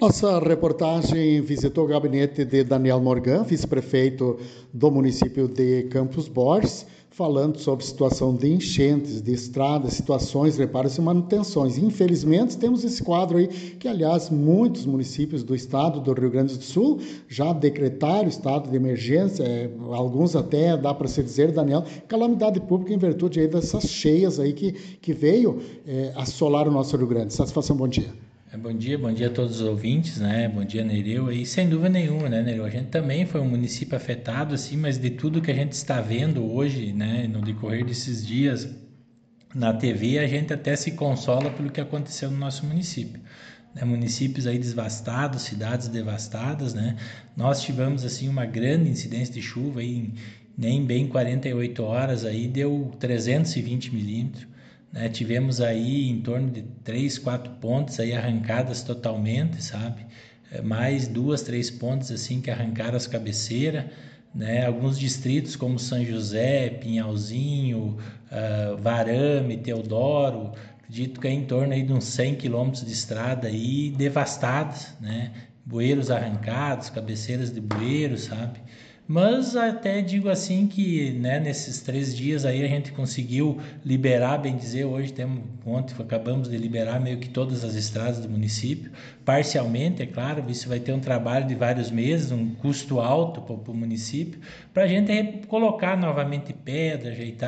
Nossa reportagem visitou o gabinete de Daniel Morgan, vice-prefeito do município de Campos Borges, falando sobre situação de enchentes, de estradas, situações, reparos e manutenções. Infelizmente, temos esse quadro aí, que, aliás, muitos municípios do estado do Rio Grande do Sul já decretaram estado de emergência, alguns até, dá para se dizer, Daniel, calamidade pública em virtude aí dessas cheias aí que veio assolar o nosso Rio Grande. Satisfação, bom dia. Bom dia a todos os ouvintes, né? Bom dia, Nereu. E sem dúvida nenhuma, né, Nereu? A gente também foi um município afetado, assim, mas de tudo que a gente está vendo hoje, né, no decorrer desses dias na TV, a gente até se consola pelo que aconteceu no nosso município. Né? Municípios aí devastados, cidades devastadas, né? Nós tivemos, assim, uma grande incidência de chuva aí, nem bem 48 horas aí, deu 320 milímetros. Né? Tivemos aí em torno de 3, 4 pontes aí arrancadas totalmente, sabe? Mais 2, 3 pontes assim que arrancaram as cabeceiras, né? Alguns distritos como São José, Pinhalzinho, Varame, Teodoro, acredito que é em torno aí de uns 100 quilômetros de estrada aí devastadas, né? Bueiros arrancados, cabeceiras de bueiros, sabe? Mas até digo assim que, né, nesses 3 dias aí a gente conseguiu liberar, bem dizer, ontem acabamos de liberar meio que todas as estradas do município, parcialmente, é claro, isso vai ter um trabalho de vários meses, um custo alto para o município, para a gente colocar novamente pedra, ajeitar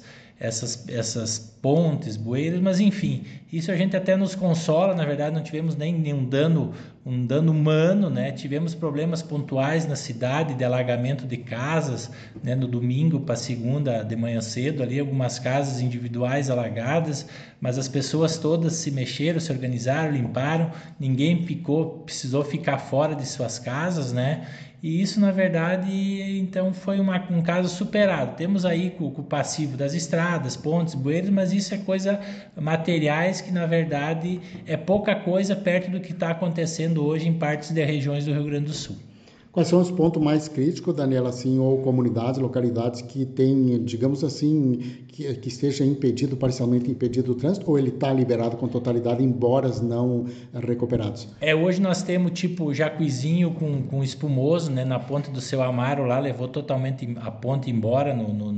essas pontes, bueiros, mas enfim, isso a gente até nos consola, na verdade não tivemos nem nenhum dano, um dano humano, né? Tivemos problemas pontuais na cidade de alagamento de casas, né? No domingo para segunda de manhã cedo, ali algumas casas individuais alagadas, mas as pessoas todas se mexeram, se organizaram, limparam, ninguém precisou ficar fora de suas casas, né? E isso, na verdade, então foi um caso superado. Temos aí o passivo das estradas, pontes, bueiros, mas isso é coisa materiais que, na verdade, é pouca coisa perto do que está acontecendo hoje em partes de regiões do Rio Grande do Sul. Quais são os pontos mais críticos, Daniela, assim, ou comunidades, localidades que tem, digamos assim, que esteja parcialmente impedido o trânsito, ou ele está liberado com totalidade, embora não recuperados? Hoje nós temos tipo Jacuizinho com espumoso, né, na ponte do Seu Amaro lá, levou totalmente a ponte embora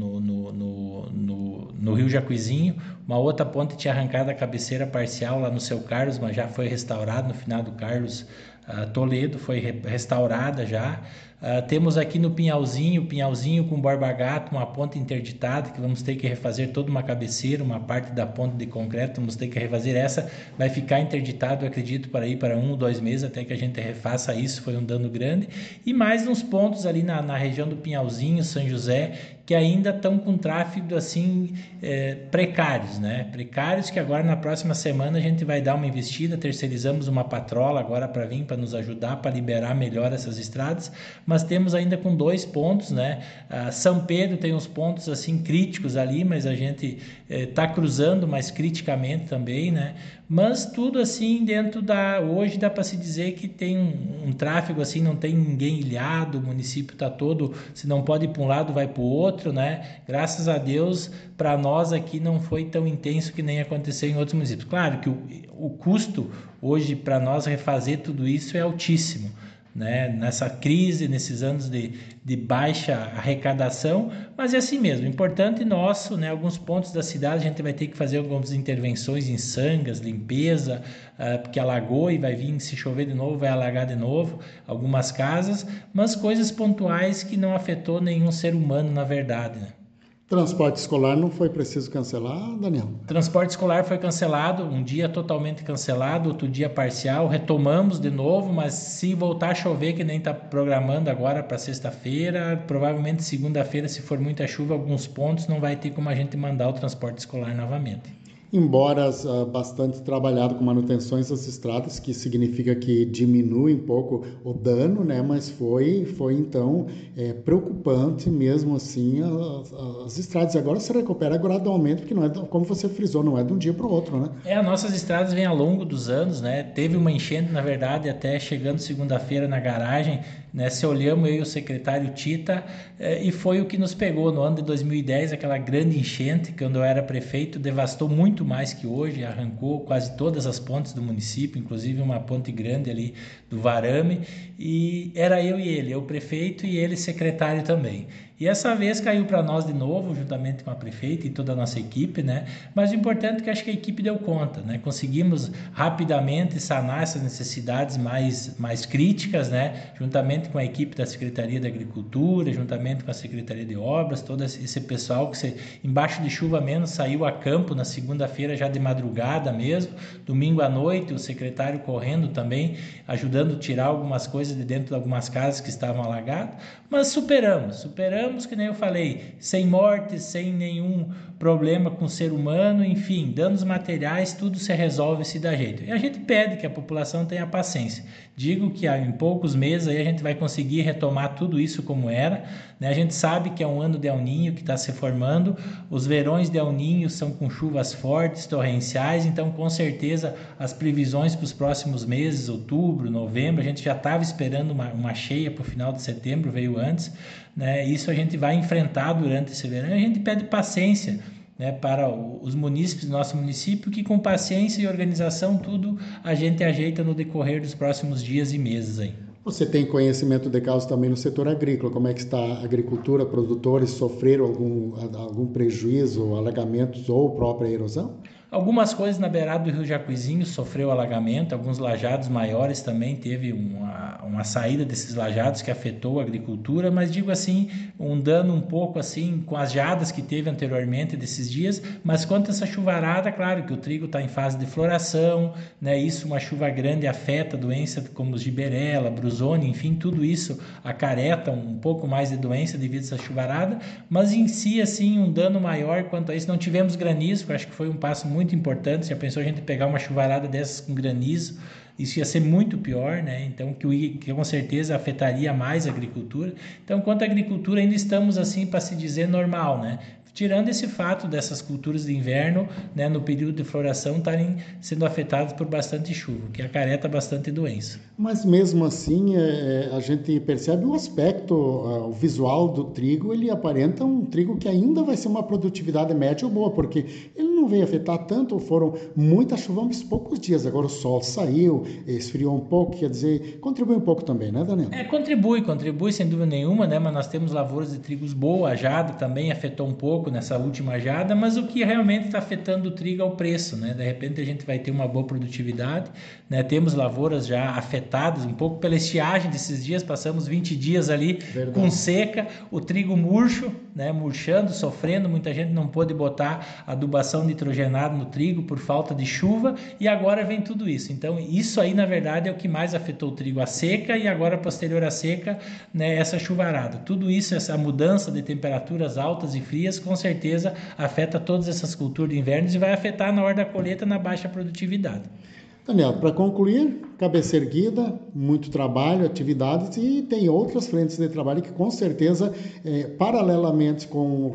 no Rio Jacuizinho. Uma outra ponte tinha arrancado a cabeceira parcial lá no Seu Carlos, mas já foi restaurado no final do Carlos Toledo, foi restaurada já. Temos aqui no Pinhalzinho com Borba Gato, uma ponte interditada, que vamos ter que refazer toda uma cabeceira, uma parte da ponte de concreto, vamos ter que refazer essa, vai ficar interditado, eu acredito, para 1 ou 2 meses, até que a gente refaça isso, foi um dano grande. E mais uns pontos ali na região do Pinhalzinho, São José, que ainda estão com tráfego assim precários, né? Precários que agora na próxima semana a gente vai dar uma investida, terceirizamos uma patrola agora para vir para nos ajudar, para liberar melhor essas estradas, mas temos ainda com 2 pontos, né? São Pedro tem uns pontos assim críticos ali, mas a gente está cruzando mais criticamente também, né? Mas tudo assim hoje dá para se dizer que tem um tráfego assim, não tem ninguém ilhado, o município está todo, se não pode ir para um lado vai para o outro, né? Graças a Deus, para nós aqui não foi tão intenso que nem aconteceu em outros municípios. Claro que o custo hoje para nós refazer tudo isso é altíssimo, né? Nessa crise, nesses anos de baixa arrecadação, mas é assim mesmo, importante nosso, né? Alguns pontos da cidade a gente vai ter que fazer algumas intervenções em sangas, limpeza, porque alagou e vai vir, se chover de novo, vai alagar de novo algumas casas, mas coisas pontuais que não afetou nenhum ser humano, na verdade, né? Transporte escolar não foi preciso cancelar, Daniel? Transporte escolar foi cancelado, um dia totalmente cancelado, outro dia parcial, retomamos de novo, mas se voltar a chover, que nem está programando agora para sexta-feira, provavelmente segunda-feira, se for muita chuva, alguns pontos não vai ter como a gente mandar o transporte escolar novamente. Embora bastante trabalhado com manutenções das estradas, que significa que diminui um pouco o dano, né? Mas foi então preocupante mesmo assim as estradas. E agora se recupera gradualmente, porque não é, como você frisou, não é de um dia para o outro, né? As nossas estradas vêm ao longo dos anos, né? Teve uma enchente, na verdade, até chegando segunda-feira na garagem, né? Se olhamos eu e o secretário Tita, e foi o que nos pegou no ano de 2010, aquela grande enchente, quando eu era prefeito, devastou muito mais que hoje, arrancou quase todas as pontes do município, inclusive uma ponte grande ali do Varame, e era eu e ele, eu prefeito e ele secretário também. E essa vez caiu para nós de novo, juntamente com a prefeita e toda a nossa equipe, né? Mas o importante é que acho que a equipe deu conta, né? Conseguimos rapidamente sanar essas necessidades mais críticas, né? Juntamente com a equipe da Secretaria da Agricultura, juntamente com a Secretaria de Obras, todo esse pessoal que embaixo de chuva menos saiu a campo na segunda-feira já de madrugada mesmo, domingo à noite o secretário correndo também, ajudando a tirar algumas coisas de dentro de algumas casas que estavam alagadas, mas superamos, que nem eu falei, sem mortes, sem nenhum problema com o ser humano, enfim, danos materiais, tudo se resolve, se dá jeito. E a gente pede que a população tenha paciência. Digo que em poucos meses aí a gente vai conseguir retomar tudo isso como era, né? A gente sabe que é um ano de El Niño que está se formando, os verões de El Niño são com chuvas fortes, torrenciais, então com certeza as previsões para os próximos meses, outubro, novembro, a gente já estava esperando uma cheia para o final de setembro, veio antes, né? Isso a gente vai enfrentar durante esse verão, a gente pede paciência, né, para os munícipes do nosso município, que com paciência e organização tudo a gente ajeita no decorrer dos próximos dias e meses aí. Você tem conhecimento de casos também no setor agrícola, como é que está a agricultura, produtores sofreram algum prejuízo, alagamentos ou própria erosão? Algumas coisas na beirada do Rio Jacuizinho sofreu alagamento, alguns lajados maiores também teve uma saída desses lajados que afetou a agricultura, mas digo assim, um dano um pouco assim com as geadas que teve anteriormente desses dias, mas quanto a essa chuvarada, claro que o trigo está em fase de floração, né? Isso, uma chuva grande afeta doenças como os giberela, brusone, enfim, tudo isso acarreta um pouco mais de doença devido a essa chuvarada, mas em si, assim, um dano maior quanto a isso, não tivemos granizo, que eu acho que foi um passo muito importante. Já pensou a gente pegar uma chuvarada dessas com granizo? Isso ia ser muito pior, né? Então, que com certeza afetaria mais a agricultura. Então, quanto à agricultura, ainda estamos, assim, para se dizer, normal, né? Tirando esse fato dessas culturas de inverno, né, no período de floração, estarem sendo afetadas por bastante chuva, que acarreta bastante doença. Mas mesmo assim, a gente percebe o aspecto, o visual do trigo, ele aparenta um trigo que ainda vai ser uma produtividade média ou boa, porque ele não veio afetar tanto, foram muita chuva, mas poucos dias. Agora o sol saiu, esfriou um pouco, quer dizer, contribui um pouco também, né, Daniel? Contribui sem dúvida nenhuma, né? Mas nós temos lavouras de trigos boas, a jada também afetou um pouco nessa última jada, mas o que realmente está afetando o trigo é o preço, né? De repente a gente vai ter uma boa produtividade, né? Temos lavouras já afetadas um pouco pela estiagem desses dias, passamos 20 dias ali com seca, o trigo murcho, né? Murchando, sofrendo, muita gente não pôde botar adubação nitrogenada no trigo por falta de chuva, e agora vem tudo isso. Então isso aí na verdade é o que mais afetou o trigo, a seca, e agora posterior à seca, né, essa chuvarada. Tudo isso, essa mudança de temperaturas altas e frias, com certeza afeta todas essas culturas de inverno e vai afetar na hora da colheita na baixa produtividade. Daniel, para concluir, cabeça erguida, muito trabalho, atividades, e tem outras frentes de trabalho que com certeza, paralelamente com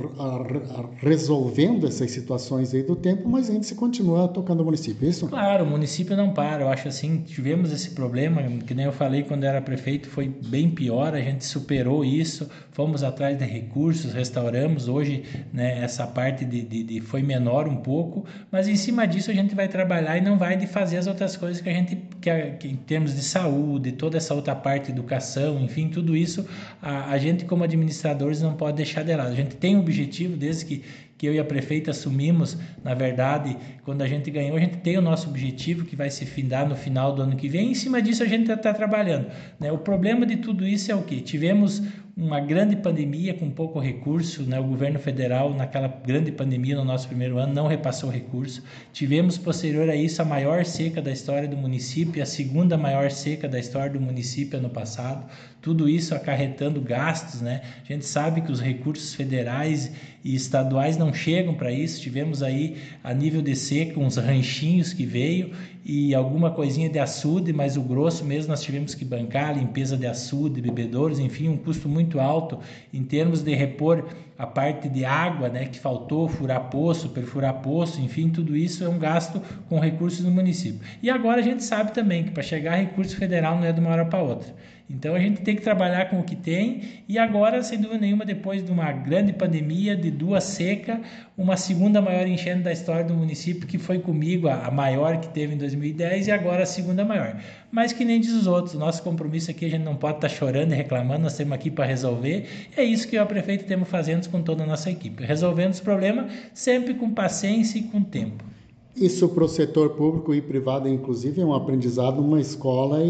resolvendo essas situações aí do tempo, mas a gente se continua tocando o município, isso? Claro, o município não para, eu acho assim, tivemos esse problema, que nem eu falei quando era prefeito, foi bem pior, a gente superou isso, fomos atrás de recursos, restauramos, hoje, né, essa parte foi menor um pouco, mas em cima disso a gente vai trabalhar e não vai de fazer as outras coisas que a gente, que em termos de saúde, toda essa outra parte, educação, enfim, tudo isso, a gente como administradores não pode deixar de lado. A gente tem um objetivo, desde que eu e a prefeita assumimos, na verdade, quando a gente ganhou, a gente tem o nosso objetivo, que vai se findar no final do ano que vem, e em cima disso a gente está trabalhando, né? O problema de tudo isso é o quê? Tivemos uma grande pandemia com pouco recurso, né? O governo federal, naquela grande pandemia no nosso primeiro ano, não repassou recurso. Tivemos, posterior a isso, a maior seca da história do município, a segunda maior seca da história do município ano passado. Tudo isso acarretando gastos, né? A gente sabe que os recursos federais e estaduais não chegam para isso. Tivemos aí, a nível de seca, uns ranchinhos que veio, e alguma coisinha de açude, mas o grosso mesmo nós tivemos que bancar, limpeza de açude, bebedouros, enfim, um custo muito alto em termos de repor a parte de água, né, que faltou, furar poço, perfurar poço, enfim, tudo isso é um gasto com recursos do município. E agora a gente sabe também que para chegar a recurso federal não é de uma hora para outra. Então a gente tem que trabalhar com o que tem e agora, sem dúvida nenhuma, depois de uma grande pandemia, de 2 secas, uma segunda maior enchente da história do município, que foi comigo a maior que teve em 2010 e agora a segunda maior. Mas que nem diz os outros, nosso compromisso aqui a gente não pode estar chorando e reclamando, nós estamos aqui para resolver. É isso que eu e o prefeito temos fazendo com toda a nossa equipe, resolvendo os problemas sempre com paciência e com tempo. Isso para o setor público e privado, inclusive, é um aprendizado, uma escola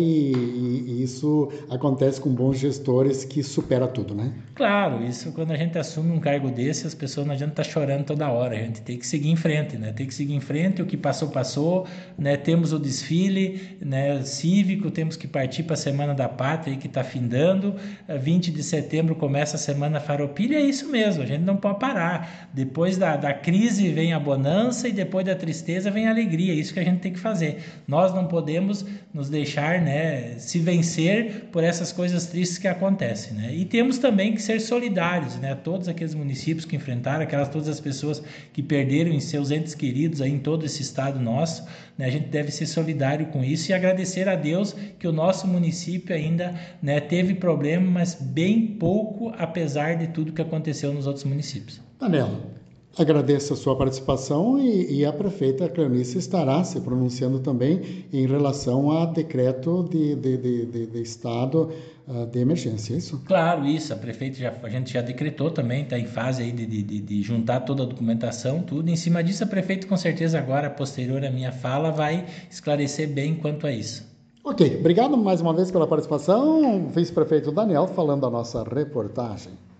e isso acontece com bons gestores que supera tudo, né? Claro, isso quando a gente assume um cargo desse, as pessoas não adianta estar chorando toda hora, a gente tem que seguir em frente, né? Tem que seguir em frente, o que passou, passou, né? Temos o desfile, né, cívico, temos que partir para a Semana da Pátria aí que está findando, 20 de setembro começa a Semana Farroupilha, é isso mesmo, a gente não pode parar. Depois da crise vem a bonança e depois da tristeza vem a alegria, é isso que a gente tem que fazer. Nós não podemos nos deixar, né, se vencer por essas coisas tristes que acontecem, né? E temos também que ser solidários, né? Todos aqueles municípios que enfrentaram, todas as pessoas que perderam em seus entes queridos aí em todo esse estado nosso, né? A gente deve ser solidário com isso e agradecer a Deus que o nosso município ainda, né, teve problema, mas bem pouco, apesar de tudo que aconteceu nos outros municípios. Daniel, agradeço a sua participação e a prefeita Cleonice estará se pronunciando também em relação a decreto de estado de emergência, é isso? Claro, isso, a gente já decretou também, está em fase aí de juntar toda a documentação, tudo. Em cima disso, a prefeita com certeza agora, posterior à minha fala, vai esclarecer bem quanto a isso. Ok, obrigado mais uma vez pela participação, vice-prefeito Daniel falando da nossa reportagem.